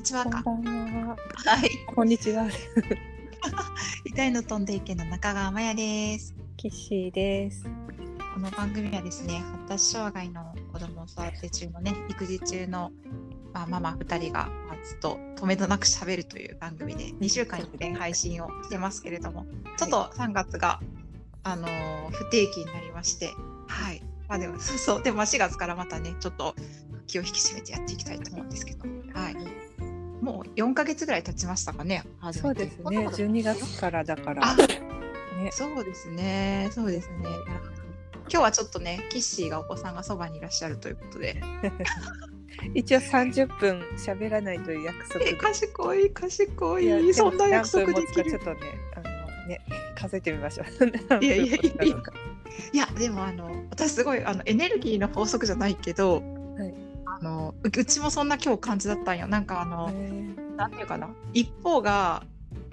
ちはか。 こんばんは。 はい。 こんにちは。 痛いの飛んでいけの中川まやです。 キッシーです。 この番組はですね、発達障害の子供を育て中のね、育児中の、ママ2人がずっと止めどなく喋るという番組で2週間に1遍配信をしてますけれども、ちょっと3月が、不定期になりまして、はい。でもでも4月からまたね、ちょっと気を引き締めてやっていきたいと思うんですけど、はい。もう4ヶ月ぐらい経ちましたかね。 そうですね。12月からだから。 ね、そうですね。そうですね。今日はちょっとね、キッシーがお子さんがそばにいらっしゃるということで。 一応30分喋らないという約束で。 賢い。そんな約束できる。 ちょっとね、数えてみましょう。 いや、でも私すごいエネルギーの法則じゃないけど、はい、うちもそんな今日感じだったんよ。なんかなんていうかな、一方が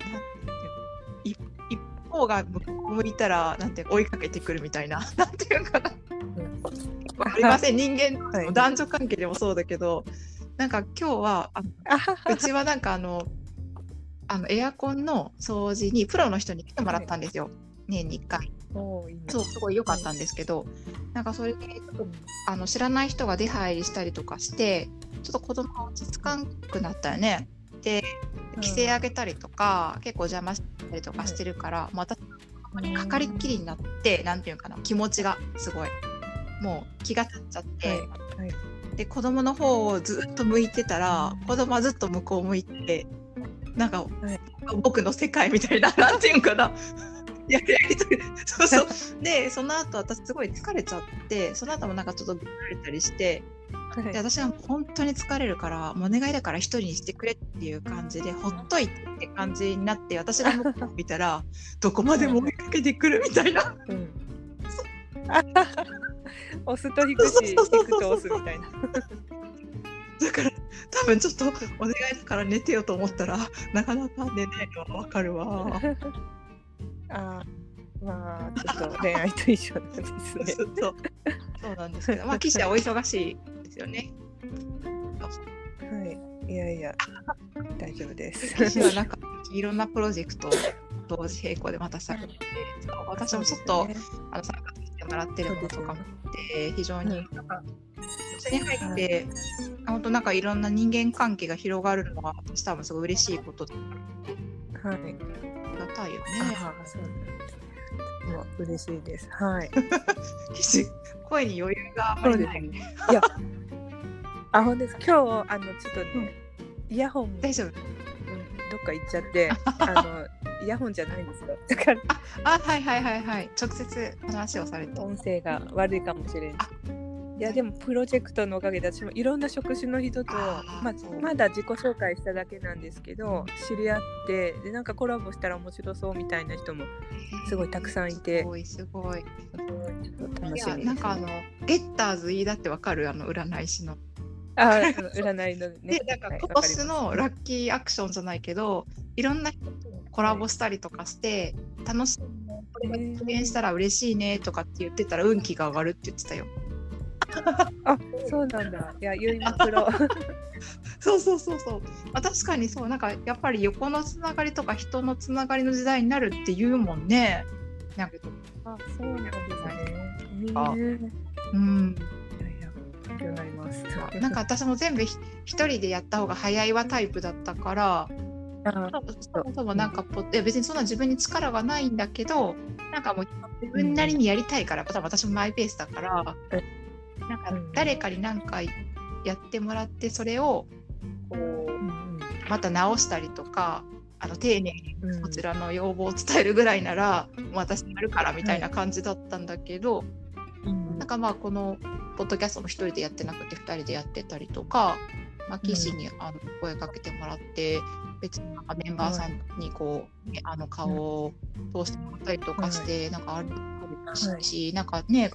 向いたらなんて追いかけてくるみたいな、なんていうかな。わかりません。人間の男女関係でもそうだけど、なんか今日はうちはなんかエアコンの掃除にプロの人に来てもらったんですよ。年に1回。そう、すごい良かったんですけど、なんかそれで知らない人が出入りしたりとかして、ちょっと子供が落ち着かんくなったよね。で、規制上げたりとか、結構邪魔したりとかしてるから、もう私かかりっきりになって、なんていうかな、気持ちがすごいもう気が立っちゃって、で子供の方をずっと向いてたら、子供はずっと向こう向いて、なんか、僕の世界みたいな、なんていうかな。そうで、その後私すごい疲れちゃって、その後もなんかちょっとぐられたりして、で私は本当に疲れるから、もうお願いだから一人にしてくれっていう感じで、ほっといてって感じになって、私が向こう見たらどこまでも追いかけてくるみたいな。 押すと引くし、引くと押すみたいな。 だから多分ちょっとお願いだから寝てよと思ったら、なかなか寝ないのはわかるわ。 まあちょっと恋愛と一緒なんですね。 そうなんですけど、岸はお忙しいですよね。 はい、いや大丈夫です。 岸はなんかいろんなプロジェクトを同時並行でまたされてて、私もちょっと、参加してもらってるものとかもあって、非常になんかそれに入って、本当なんかいろんな人間関係が広がるのは私多分すごい嬉しいことだから。はい。ありがたいよね。 そうもう嬉しいです。はい。 声に余裕があまりないね。 いや、ほんです。今日ちょっとね、イヤホン大丈夫。 どっか行っちゃってイヤホンじゃないんですよ。だからはい。直接話をされて音声が悪いかもしれない。いやでもプロジェクトのおかげで私もいろんな職種の人とまだ自己紹介しただけなんですけど、知り合ってでなんかコラボしたら面白そうみたいな人もすごいたくさんいて、 すごいちょっと楽しみですね。 なんかゲッターズ飯田ってわかる？占い師の占いのね。 でなんか今年のラッキーアクションじゃないけど、いろんな人とコラボしたりとかして、楽しい、これが実現したら嬉しいねとかって言ってたら運気が上がるって言ってたよ。 そうなんだ。いや、ゆいまプロ。 そう。確かにそう、なんかやっぱり横のつながりとか人のつながりの時代になるって言うもんね。なんかそうなんですね。勉強になります。 なんか私も全部一人でやった方が早いわタイプだったから、そもそもなんか別にそんな自分に力がないんだけど、なんかもう自分なりにやりたいから、多分私もマイペースだから。なんか誰かに何かやってもらってそれをこうまた直したりとか丁寧にこちらの要望を伝えるぐらいなら、もう私やるからみたいな感じだったんだけど、なんかこのポッドキャストも一人でやってなくて二人でやってたりとか、岸に声かけてもらって別にメンバーさんにこう、顔を通してもらったりとかして、なんかあるし、なんかね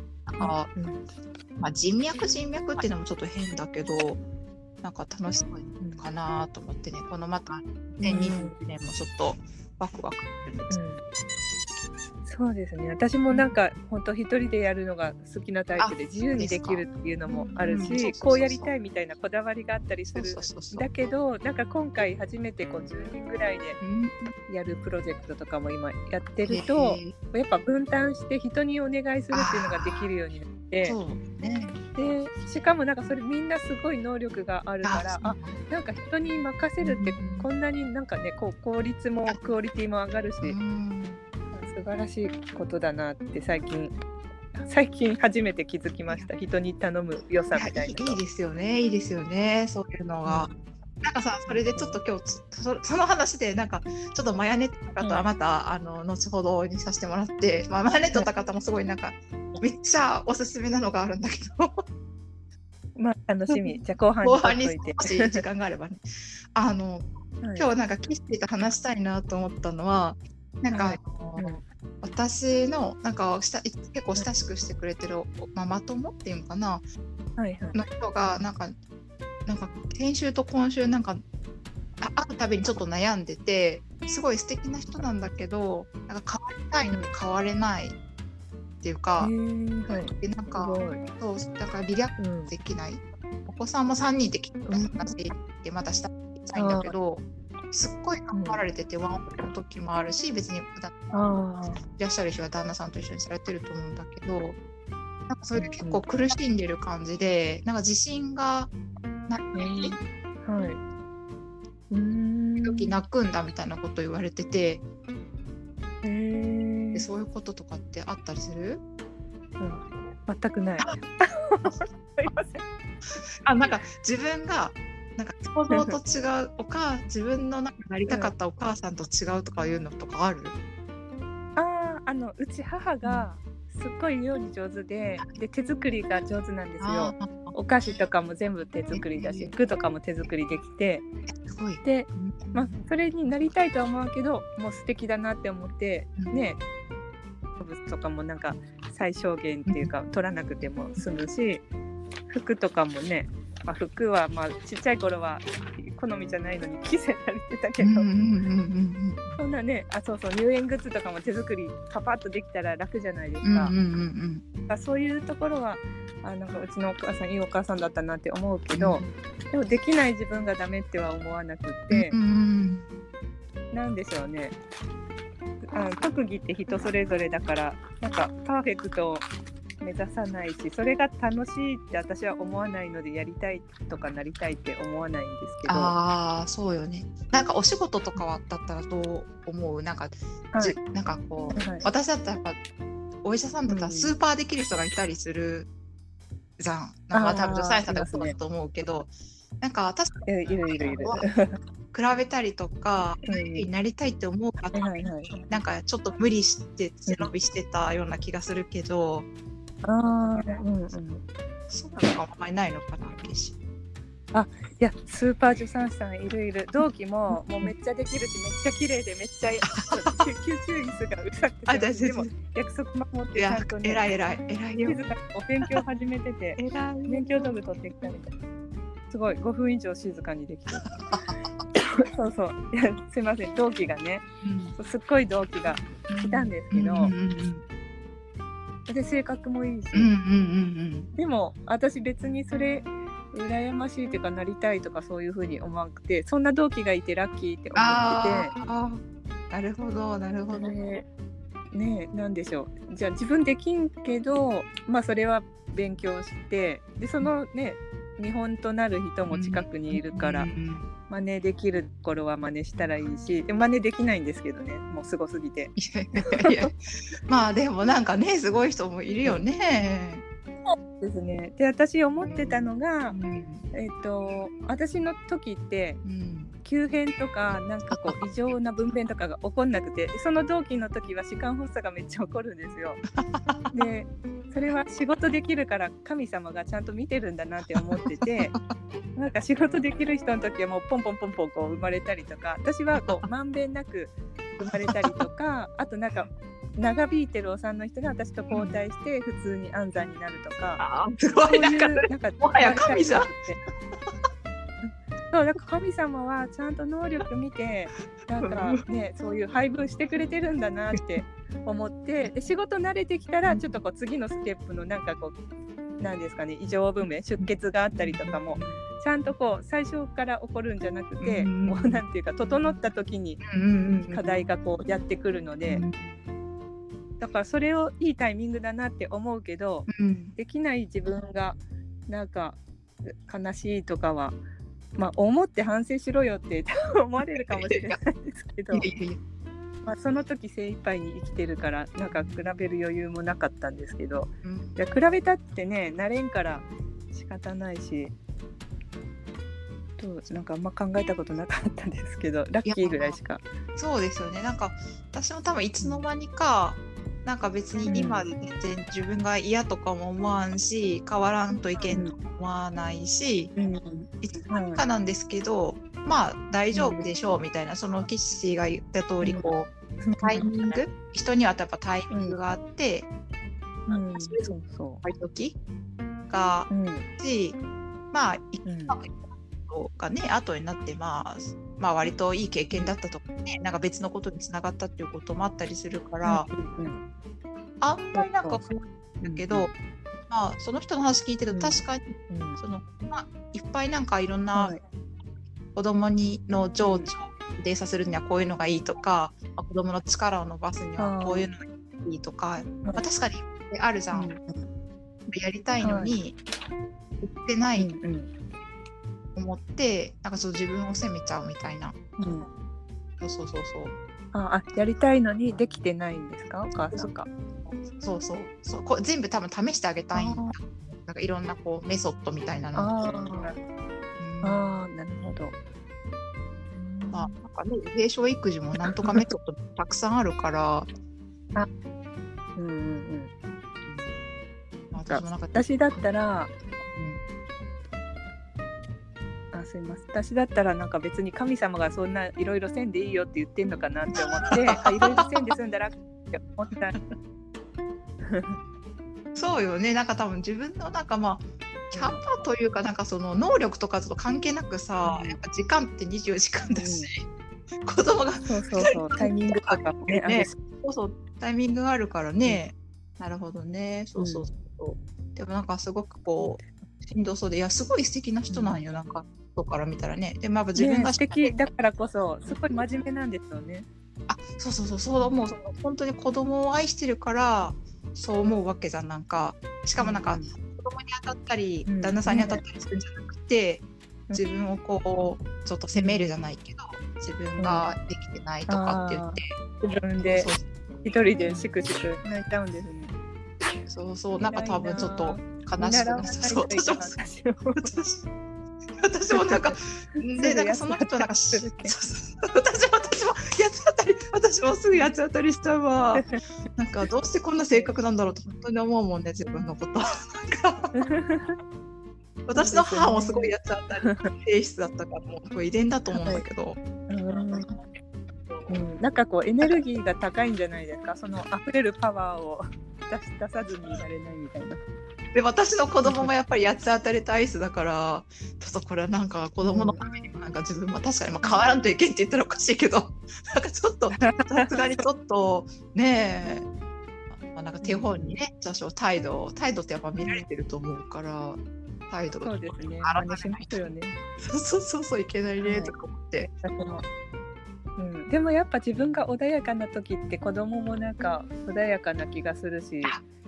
人脈っていうのもちょっと変だけど、なんか楽しそうかなと思ってね、このまた2022年もちょっとワクワクするんです。 そうですね。私もなんか本当一人でやるのが好きなタイプで自由にできるっていうのもあるし、こうやりたいみたいなこだわりがあったりする。だけどなんか今回初めてこう10人ぐらいでやるプロジェクトとかも今やってると、やっぱ分担して人にお願いするっていうのができるようになって、でしかもなんかそれみんなすごい能力があるから、なんか人に任せるってこんなになんかねこう効率もクオリティも上がるし。素晴らしいことだなって最近初めて気づきました。人に頼む良さみたいな。 いいですよね、いいですよね、そういうのが。なんかさ、それでちょっと今日その話でなんかちょっとマヤネットとかとはまた、後ほどにさせてもらって、マヤネットとかもすごいなんかめっちゃおすすめなのがあるんだけどまあ楽しみ。じゃあ後半に少し時間があればね今日なんかキッシーと話したいなと思ったのは、なんか、私のなんか結構親しくしてくれてるママ友っていうのかな、の人がなんか先週と今週なんか会うたびにちょっと悩んでて、すごい素敵な人なんだけど、なんか変わりたいのに変われないっていうか、でなんかそうだからリラックスできない、お子さんも3人で来て話でまたしたいんだけど、すっごい頑張られてて、ワンオペの時もあるし、別に普段いらっしゃる日は旦那さんと一緒にされてると思うんだけど、なんかそれで結構苦しんでる感じで、なんか自信がない時泣くんだみたいなこと言われてて、でそういうこととかってあったりする？ 全くないなんか自分がなんか想像と違う自分のなりたかったお母さんと違うとかいうのとかある？ うち母がすっごい料理上手で手作りが上手なんですよ。お菓子とかも全部手作りだし、服とかも手作りできて、で、それになりたいとは思うけど、もう素敵だなって思ってね、とかもなんか最小限っていうか取らなくても済むし、服とかもね、服はちっちゃい頃は好みじゃないのに着せられてたけど、そんなね、入園グッズとかも手作りパパッとできたら楽じゃないですか。そういうところはなんかうちのお母さんいいお母さんだったなって思うけど、でもできない自分がダメっては思わなくて、なんでしょうね、特技って人それぞれだから、なんかパーフェクトを目指さないし、それが楽しいって私は思わないので、やりたいとかなりたいって思わないんですけど。 そうよね。なんかお仕事とかだったらどう思う？なんか、なんかこう、私だったらやっぱお医者さんだったらスーパーできる人がいたりするじゃん。なんか多分助産師さんとかそうだと思うけど、なんか私いる比べたりとか、なりたいって思う方になんかちょっと無理して背伸びしてたような気がするけど、そうなのかあんまりないのかな、決し。 いや、スーパー助産師さんいる。同期ももうめっちゃできるし、めっちゃ綺麗で、めっちゃ救急椅子がうるさくて、でも約束守ってちゃんとね、 偉いよ。 静かにお勉強始めてて、勉強道具取ってきたみたいな。すごい5分以上静かにできてる。いや、すいません、同期がね、すっごい同期がいたんですけど、で性格もいいし、でも私別にそれ羨ましいというかなりたいとかそういう風に思わなくて、そんな同期がいてラッキーって思ってて。 なるほどね、 なんでしょう、じゃあ自分できんけど、それは勉強して、でそのね見本となる人も近くにいるから、真似できる頃は真似したらいいし、で真似できないんですけどね、もうすごすぎて。 いやでもなんかね、すごい人もいるよね。 そうですね。で、私思ってたのが、私の時って、急変とかなんかこう異常な分娩とかが起こんなくて、その同期の時は弛緩発作がめっちゃ起こるんですよ。でそれは仕事できるから神様がちゃんと見てるんだなって思っててなんか仕事できる人の時はもうポンポンこう生まれたりとか、私はこうまんべんなく生まれたりとかあとなんか長引いてるお産の人が私と交代して普通に安産になるとか、 すごいなんかもはや神じゃん。 そう、なんか神様はちゃんと能力見てなんかねそういう配分してくれてるんだなって思って、で仕事慣れてきたらちょっとこう次のステップのなんかこうなんですかね、異常分娩、出血があったりとかもちゃんとこう最初から起こるんじゃなくて、もうなんていうか整った時に課題がこうやってくるので、だからそれをいいタイミングだなって思うけど、できない自分がなんか悲しいとかは、まあ思って反省しろよって思われるかもしれないですけど、まあ、その時精一杯に生きてるからなんか比べる余裕もなかったんですけど、いや比べたってね慣れんから仕方ないし、なんかあんま考えたことなかったんですけど、ラッキーぐらいしか。 そうですよね。なんか私も多分いつの間にかなんか別に今で全然自分が嫌とかも思わんし、変わらんといけんと思わないし、いつの間にかなんですけど、まあ大丈夫でしょうみたいな、そのキッシーが言った通りこう、タイミング、人にはやっぱタイミングがあって、そうそう時がし、まあ1ヶ月とかね後になってまあ割といい経験だったとかね、なんか別のことにつながったっていうこともあったりするから、あんまりなんかだけど、まあその人の話聞いてると確かに、そのまあいっぱいなんかいろんな子供の情緒を安定させるにはこういうのがいいとか、子供の力を伸ばすにはこういうのがいいとか、まあ、確かにあるじゃん、やりたいのに言ってないと思って、なんかそう自分を責めちゃうみたいな、そうやりたいのにできてないんですか、お母さんが。 そうこれ全部多分試してあげたいんだ、なんかいろんなこうメソッドみたいなの。 なるほど。 まあなんかね、継承育児もなんとかメソッドたくさんあるから私だったら、すいません、私だったらなんか別に神様がそんないろいろせんでいいよって言ってんのかなって思っていろいろせんで済んだらって思ったそうよね。なんか多分自分のなんかまあキャパというかなんかその能力とかと関係なくさ、やっぱ時間って24時間だし、子供がそうタイミングとかね、 そうタイミングがあるからね、なるほどね。そうでもなんかすごくこうしんどそうで、いやすごい素敵な人なんよ、なんか外から見たらね。でもやっぱ自分が素敵だからこそすごい真面目なんですよね。 そう思う。本当に子供を愛してるからそう思うわけじゃん。なんかしかもなんか、子供に当たったり旦那さんに当たったりするんじゃなくて、自分をこうちょっと責めるじゃないけど、自分ができてないとかって言って、 自分で一人でしくしく泣いちゃうんですね。 そうなんか多分ちょっと悲しくなっちゃう。私もなんかでなんかその人なんか私も八つ当たり、私もすぐ八つ当たりしちゃうわ。なんかどうしてこんな性格なんだろうと本当に思うもんね、自分のこと。私の母もすごい八つ当たり性質だったからもう遺伝だと思うんだけど、 なんかこうエネルギーが高いんじゃないですか、その溢れるパワーを出さずにいられないみたいな。 で私の子供もやっぱり八つ当たり体質だから、ちょっとこれはなんか子供のためにもなんか自分も確かに変わらんといけんって言ったらおかしいけど、なんかちょっとさすがにちょっとねえ、なんか手本にね、私は態度ってやっぱ見られてると思うから、態度そうですね、真似しましたよね。 そういけないねとか思って、 でもやっぱ自分が穏やかな時って子供もなんか穏やかな気がするし、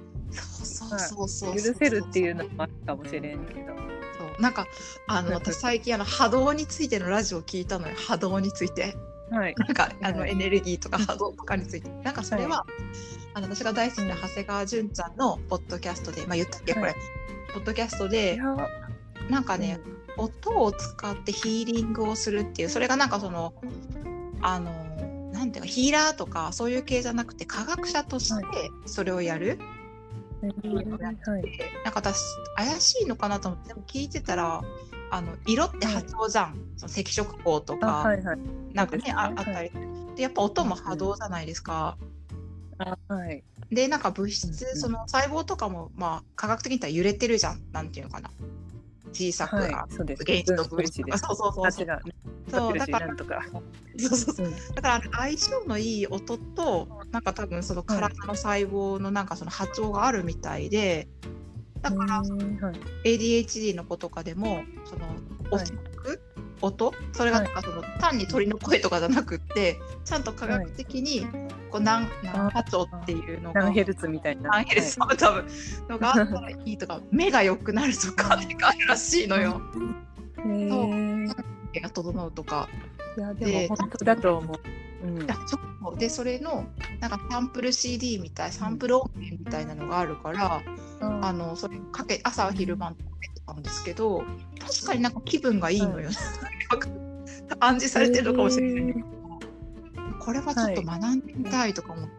許せるっていうのもあるかもしれんけど、 なんか私最近波動についてのラジオを聞いたのよ。波動について、なんかエネルギーとか波動とかについて、なんかそれは、私が大好きな長谷川純ちゃんのポッドキャストで、言ったっけこれ、ポッドキャストでなんかね、音を使ってヒーリングをするっていう、それがなんかそのなんていうかヒーラーとかそういう系じゃなくて科学者としてそれをやる、なんか私怪しいのかなと思って、でも聞いてたら色って波長じゃん、その赤色光とか、なんかね、あったりで、やっぱ音も波動じゃないですか。でなんか物質、その細胞とかも科学的に言ったら揺れてるじゃん、なんていうのかな、小さく、原子と分子とか、そうだからそうそうそう、だから相性のいい音となんか多分その体の細胞のなんかその波長があるみたいで、だからADHD の子とかでもその音、それがなんかその単に鳥の声とかじゃなくってちゃんと科学的にこう何波長っていうのが何ヘルツみたいな何ヘルツの多分のがあったらいいとか目が良くなるとかってあるらしいのよ。そう目が整うとか。 いやでも本当だと思う。 そうでそれのなんかサンプル CD みたいサンプル音源みたいなのがあるから、それ朝昼晩とかけてたんですけど、確かになんか気分がいいのよ、暗示されてるのかもしれないけど、これはちょっと学んでみたいとか思って、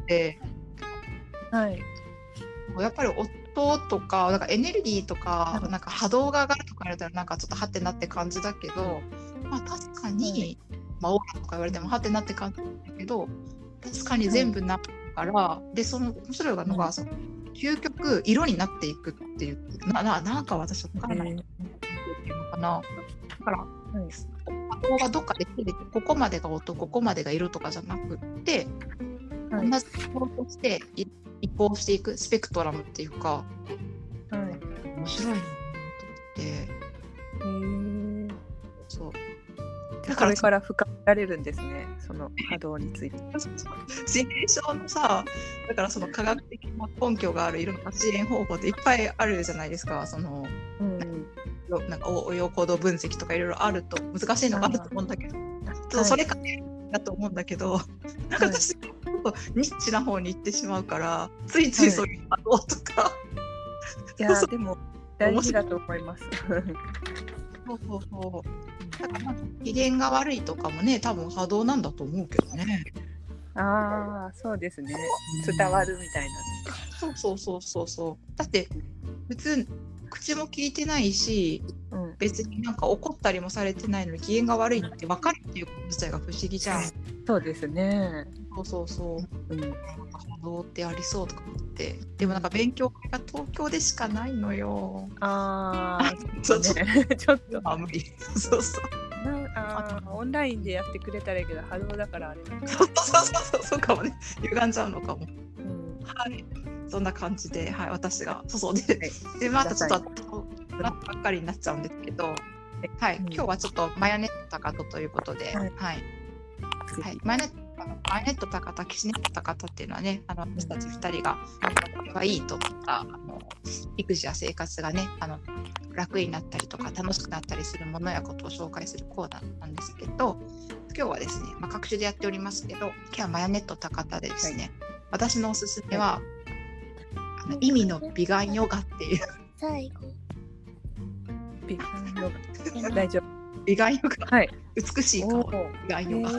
やっぱり音とか、なんかエネルギーとか、なんか波動が上がるとか言われたらなんかちょっとハテナって感じだけど、まあ確かに、オーラとか言われてもハテナって感じだけど、確かに全部なるから、でその面白いのが、究極色になっていくっていうなんか私は分からないっていうのかな。だから、波動がどっかで切れてここまでが音ここまでが色とかじゃなくって、同じものとして移行していくスペクトラムっていうか、面白いなと思って。そうだからこれから深められるんですね、その波動について。 心霊症のさ、だからその科学的な根拠があるいろんな支援方法っていっぱいあるじゃないですか。その、なんか応用行動分析とかいろいろあると難しいのがあると思うんだけど、それかだと思うんだけど、なんか私ちょっとニッチな方に行ってしまうからついついそういう波動とか、 いやでも大事だと思います。 だから機嫌が悪いとかもね、多分波動なんだと思うけどね。 そうですね。伝わるみたいな。 そう。だって普通口も聞いてないし、別になんか怒ったりもされてないのに機嫌が悪いって分かるっていうこと自体が不思議じゃん。 そうですね。 波動ってありそうとか思って、でもなんか勉強会が東京でしかないのよ。 ちょっと無理。 オンラインでやってくれたらいいけど波動だからあれなんだ。 そうかもね、歪んじゃうのかも。そんな感じで、私がでまたちょっとばっかりになっちゃうんですけど、今日はちょっとマヨネット高田ということで、マヨネット高田、キシネット高田っていうのはね、私たち2人がこれはいいと思った育児や生活がね、楽になったりとか楽しくなったりするものやことを紹介するコーナーなんですけど、今日はですね、各種でやっておりますけど、今日はマヨネット高田でですね、私のおすすめは、意味の美顔ヨガっていう最後美顔ヨガ大丈夫美顔ヨガ、美しい顔美顔ヨガ、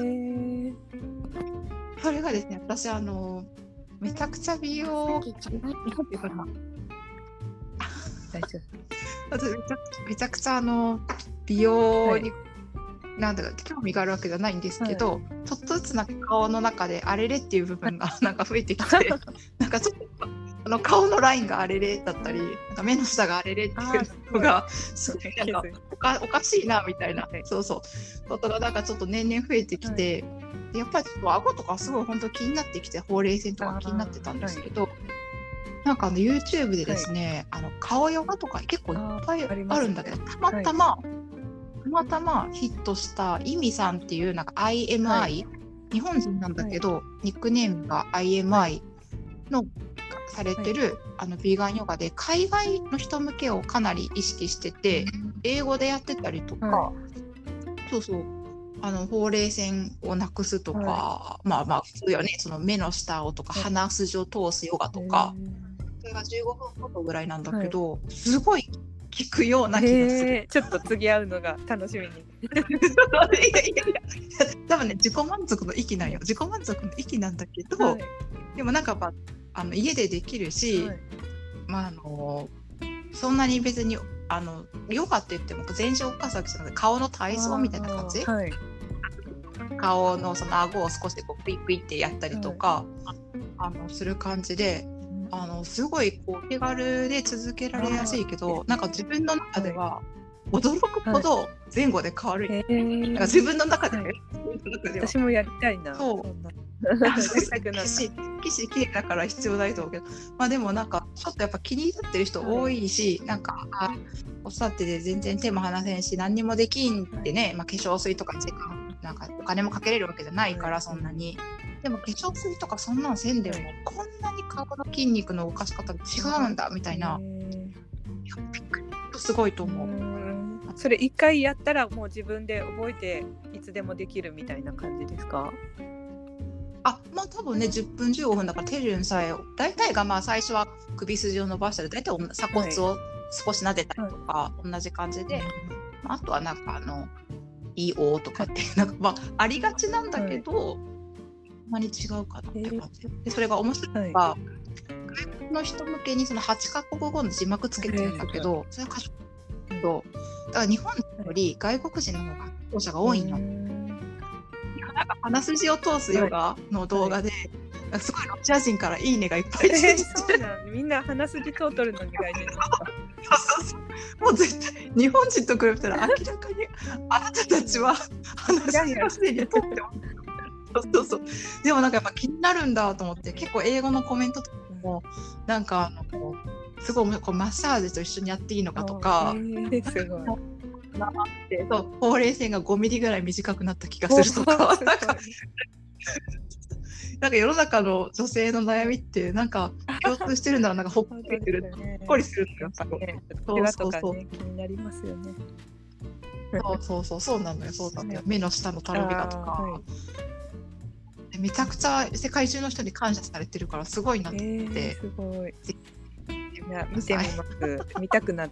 それがですね、私めちゃくちゃ美容っていうかな、 大丈夫、めちゃくちゃ美容に、なんだか興味があるわけじゃないんですけど、ちょっとずつなんか顔の中であれれっていう部分がなんか増えてきてなんかちょっと顔のラインがあれれだったり、なんか目の下があれれっていうのがすごいなんかおかしいなみたいな、ことがなんかちょっと年々増えてきて、やっぱりちょっと顎とかすごい本当気になってきて、ほうれい線とか気になってたんですけど、なんかYouTube でですね、顔ヨガとか結構いっぱいあるんだけど、たまたまヒットしたイミさんっていうなんか IMI、日本人なんだけど、ニックネームが IMI のされてるビーガンヨガで、海外の人向けをかなり意識してて、英語でやってたりとか、ほうれい線をなくすとか、そうよね、その目の下をとか鼻筋を通すヨガとか、それが15分ほどぐらいなんだけど、すごい効くような気がする。 ちょっと次会うのが楽しみに。 多分ね、自己満足の域なんよ。自己満足の域なんだけど、でもなんか家でできるし、そんなに別にヨガって言っても全身を動かすわけじゃなくて、顔の体操みたいな感じ、顔のその顎を少しこうクイクイってやったりとか、する感じで、すごいこう手軽で続けられやすいけど、なんか自分の中では驚くほど前後で変わる、なんか自分の中で、ね、 私もやりたいな。 騎士綺麗だから必要ないと思うけど、まあでもなんかちょっとやっぱ気に入ってる人多いし、なんかおっさってで全然手も離せんし何にもできんってね、まあ、化粧水とか時間なんかお金もかけれるわけじゃないからそんなに、でも化粧水とかそんなんせんでもこんなに顔の筋肉の動かし方違うんだみたいな、すごいと思う。 それ一回やったらもう自分で覚えていつでもできるみたいな感じですか？ まあ多分ね10分15分だから手順さえ大体がまあ最初は首筋を伸ばしたり大体鎖骨を少し撫でたりとか、同じ感じで、あとはなんかいいおとかってなんかまあありがちなんだけど、あんまり違うかなって感じで、それが面白いのが、外国の人向けにその8カ国語の字幕つけてるんだけど、それは歌詞とだから日本より外国人の方が視聴者が多いの。なんか鼻筋を通すヨガの動画で、すごいロシア人からいいねがいっぱいついてて、 そうなんみんな鼻筋通っとるのに外人ですか？ もう絶対日本人と比べたら明らかにあなたたちは鼻筋をすでに通ってますそうでもなんかやっぱ気になるんだと思って、結構英語のコメントとかもなんかすごいこうマッサージと一緒にやっていいのかとか、 すごいそうほうれい線が5ミリぐらい短くなった気がするとかなんか世の中の女性の悩みってなんか共通してるならなんかほっこりする、ほっこりするっていうか、 そう気になりますよね。 そうなのよ、そうなのよ。目の下のたるみだとか、めちゃくちゃ世界中の人に感謝されてるからすごいなって、 すごい。いや見てみます。見たくなった。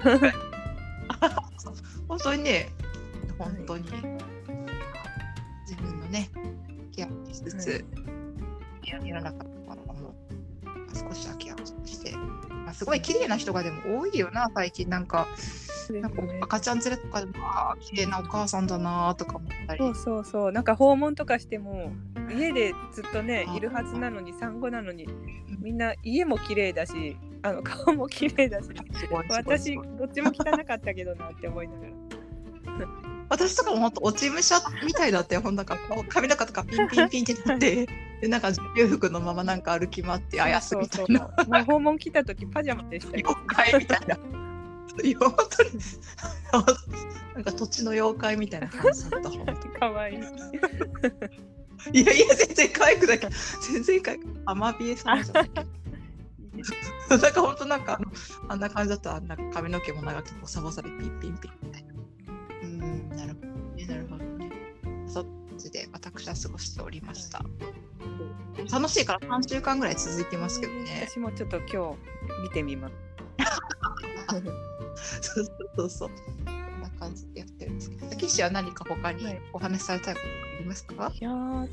本当にね、本当に自分のねケアしつつ、やらなかったからも少しはケアして、すごい綺麗な人がでも多いよな最近。なんか赤ちゃん連れとかでも綺麗なお母さんだなとか思ったり。 そうなんか訪問とかしても家でずっとねいるはずなのに、産後なのにみんな家も綺麗だし顔も綺麗だし、私どっちも汚かったけどなって思いながら私とかも本当落ち武者みたいだったよ。ほんなんか髪の毛とかピンピンピンってなってでなんか裕福のままなんか歩き回ってあやすみたいな。 もう訪問来た時パジャマでしたよ。 妖怪みたいな。本当になんか土地の妖怪みたいな感じだった。 かわいい。 いや全然可愛くだけど全然可愛くアマビエさんじゃないけどなんか本当なんかあんな感じだった。あんな髪の毛も長くてサボサでピンピンピンみたいな。なるほどね。そっちで私は過ごしておりました。楽しいから3週間ぐらい続いてますけどね。 私もちょっと今日見てみます。 そうこんな感じでやってるんですけど、岸は何か他にお話しされたいことありますか？ いや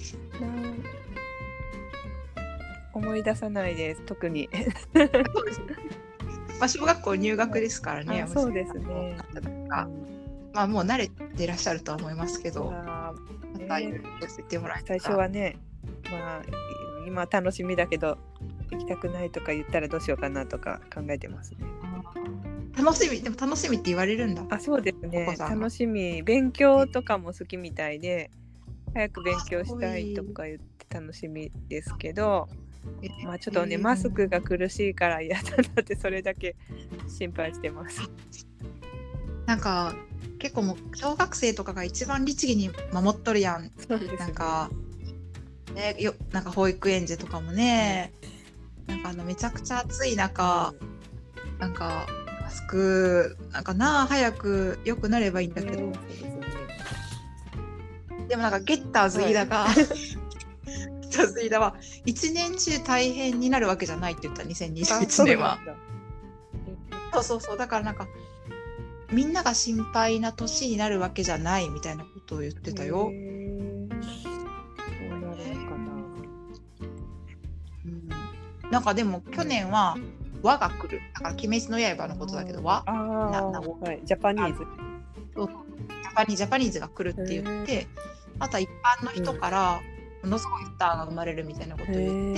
思い出さないです、特に。 そうですね。小学校入学ですからね。 そうですね。 もう慣れてらっしゃるとは思いますけど、また言ってもらえたら。 最初はね、今楽しみだけど行きたくないとか言ったらどうしようかなとか考えてますね。 楽しみって言われるんだ。 そうですね。楽しみ、勉強とかも好きみたいで、早く勉強したいとか言って楽しみですけど、ちょっとね、マスクが苦しいから嫌だなってそれだけ心配してます。 なんか結構もう小学生とかが一番律儀に守っとるやん。 そうですね。 なんか保育園児とかもね、なんかめちゃくちゃ暑い中、なんかマスク早く良くなればいいんだけど、でもなんかゲッターズ飯田が、飯田は一年中大変になるわけじゃないって言った。2021年は。そうだからなんかみんなが心配な年になるわけじゃないみたいなことを言ってたよ。なんかでも去年は和が来る。だから鬼滅の刃のことだけど和。 ジャパニーズ。 ジャパニーズが来るって言って、あとは一般の人からものすごいスターが生まれるみたいなことを言って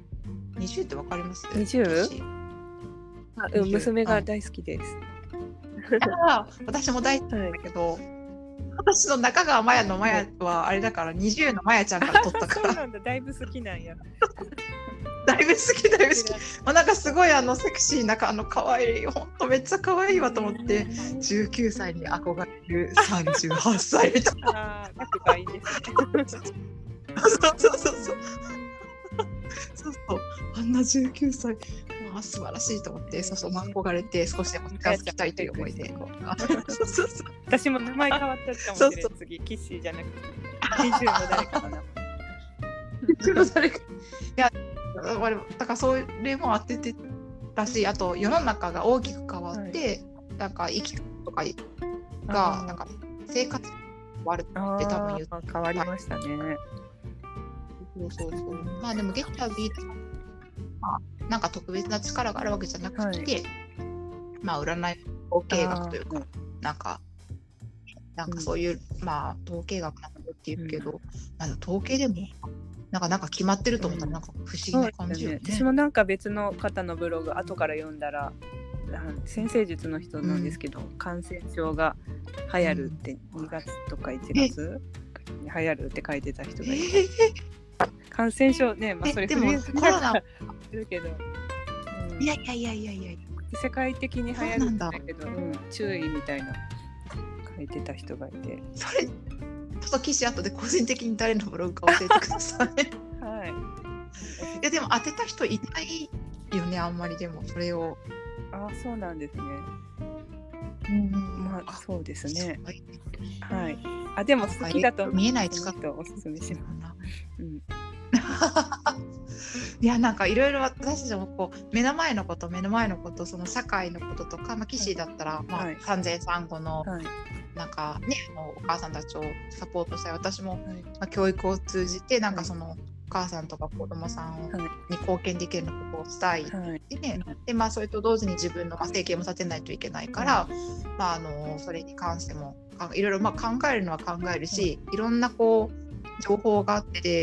、20ってわかります？ 20？ 娘が大好きです。 私も大好きだけど、私の中川まやのまやはあれだから、20のまやちゃんから撮ったから。 そうなんだ、だいぶ好きなんや。 だいぶ好き。なんかすごいセクシーな可愛い、ほんとめっちゃ可愛いわと思って、19歳に憧れる38歳みたいな。 ああ、仲がいいですね。 そうあんな19歳、素晴らしいと思って、憧れて少しでも近づきたいという思いで。 私も名前変わったかもしれない。次キッシーじゃなくて20の誰かかな。 20の誰か。いや、だからそれも当ててたし、あと世の中が大きく変わって、なんか生き方とかがなんか生活が変わるって多分言って、 変わりましたね。 まあでもゲッタービートなんか特別な力があるわけじゃなくて、まあ占い統計学というか、なんかそういう、まあ統計学なことって言うけど、統計でもなんか決まってると思ったらなんか不思議な感じよね。 私もなんか別の方のブログ後から読んだら、先生術の人なんですけど、感染症が流行るって2月とか1月に流行るって書いてた人がいて、感染症ね、まあそれでもコロナるけど、 いや世界的に流行るんだけど、注意みたいな書いてた人がいて、 それちょっと記事後で個人的に誰のブログか教えてください。 はい。 いやでも当てた人いないよね、あんまり。でもそれを。 そうなんですね。まあそうですね。はい。でも好きだと見えない近くとおすすめします。 いやなんかいろいろ私たちもこう目の前のことその社会のこととか、キシーだったら、産前産後の、なんかねお母さんたちをサポートしたい。私も、教育を通じてなんかその、お母さんとか子供さんに貢献できるようなことをしたい、でそれと同時に自分の生計も立てないといけないから、それに関してもいろいろ考えるのは考えるし、いろんなこう情報があって、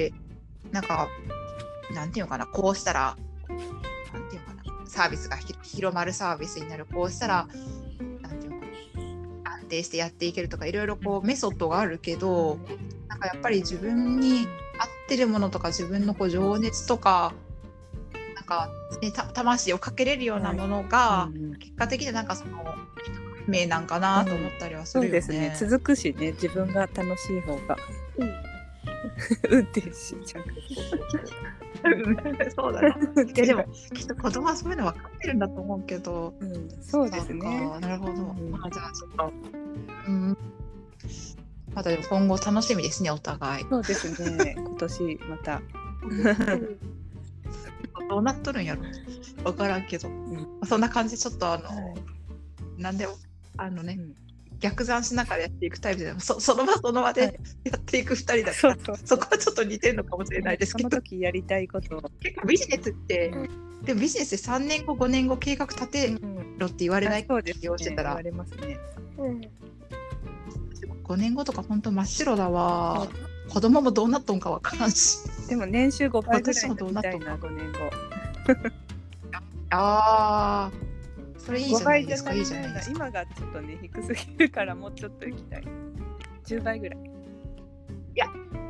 なんかなんていうのかな、こうしたらなんていうのかな、サービスが広まるサービスになる、こうしたらなんていうのかな、安定してやっていけるとか、いろいろこうメソッドがあるけど、なんかやっぱり自分に合ってるものとか、自分のこう情熱とか、なんか、ね、魂をかけれるようなものが、結果的になんかその名なんかなと思ったりはするよね。 そうですね。続くしね、自分が楽しい方が。運転手ちゃん。 そうだね。いやでもきっと子供はそういうの分かってるんだと思うけど、 そうですね。 なるほど。じゃあちょっと、またでも今後楽しみですね、お互い。 そうですね。今年またどうなっとるんやろ分からんけど、そんな感じでちょっとなんでも逆算しながらやっていくタイプで、その場でやっていく2人だから、そこはちょっと似てるのかもしれないですけど、 その時やりたいことを結構ビジネスって、でもビジネスで3年後5年後計画立てろって言われないって利用してたら、 言われますね。 5年後とか本当真っ白だわ。子供もどうなっとんか分からんし。 でも年収5倍ぐらいみたいな、5年後。それいいじゃないですか。いいじゃないですか。今がちょっとね低すぎるから、もうちょっと行きたい。10倍ぐらい。いや、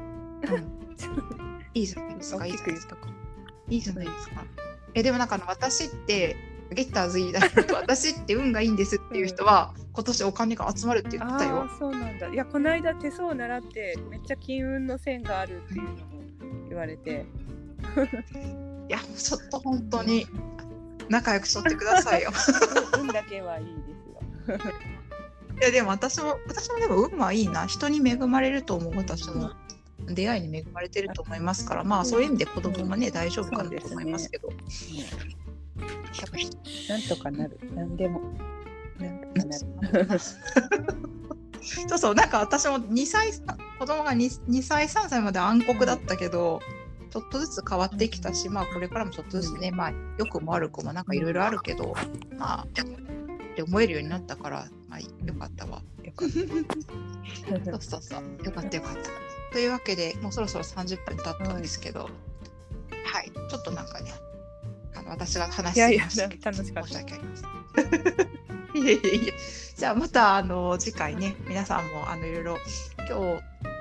いいじゃないですか。 大きく言うとこ。 いいじゃないですか。でもなんか私ってゲッターズいいだけど、私って運がいいんですっていう人は今年お金が集まるって言ってたよ。 そうなんだ。いや、この間手相を習ってめっちゃ金運の線があるっていうのも言われて。 いや、ちょっと本当に仲良くしとってくださいよ。 運だけはいいですよ。 いやでも私もでも運はいいな。人に恵まれると思う。私も出会いに恵まれてると思いますから、そういう意味で子供もね、大丈夫かなと思いますけど。 なんとかなる。なんでも。なんとかなる。 そう、なんか私も子供が 2歳3歳まで暗黒だったけど、ちょっとずつ変わってきたし、これからもちょっとずつね、良くも悪くもなんかいろいろあるけど、って思えるようになったから、よかったわ。よかった。そう。よかった。というわけで、もうそろそろ30分経ったんですけど、はい、ちょっとなんかね、私が話してましたけど、 楽しかった。 申し訳ありません。いじゃあまた次回ね、皆さんもいろいろ今日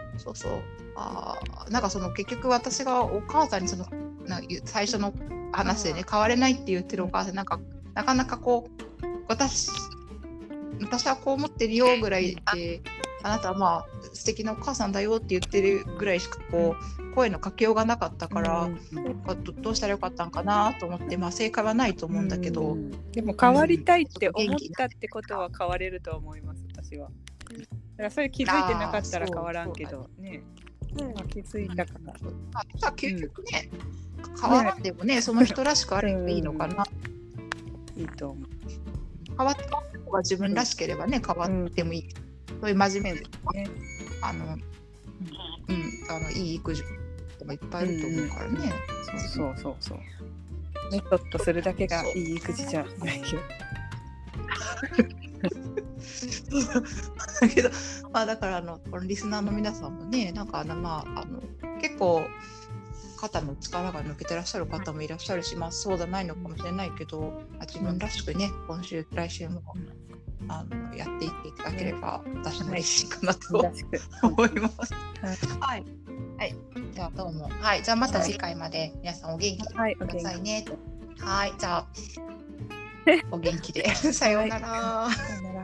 なんかその結局私がお母さんに最初の話でね、変われないって言ってるお母さんなかなかこう私はこう思ってるよぐらいで、あなたはまあ素敵なお母さんだよって言ってるぐらいしかこう声のかけようがなかったから、どうしたらよかったんかなと思って、まあ正解はないと思うんだけど、 でも変わりたいって思ったってことは変われると思います、私は。だからそれ気づいてなかったら変わらんけどね。気づいたから。 結局ね、変わらんでもね、その人らしくあればいいのかな。 いいと思う。 変わった方が自分らしければね、変わってもいい。そういう真面目で、ね、いい育児とかいっぱいあると思うからね。 そう。メソッドするだけがいい育児じゃないよ。 だけど、まあだからこのリスナーの皆さんもね、なんか結構肩の力が抜けてらっしゃる方もいらっしゃるし、まあそうじゃないのかもしれないけど、自分らしくね、今週来週もやっていっていただければ私も嬉しいかなと思います。はい。じゃあどうも。はい。じゃあまた次回まで皆さんお元気でくださいね。はい。じゃあお元気でさようなら。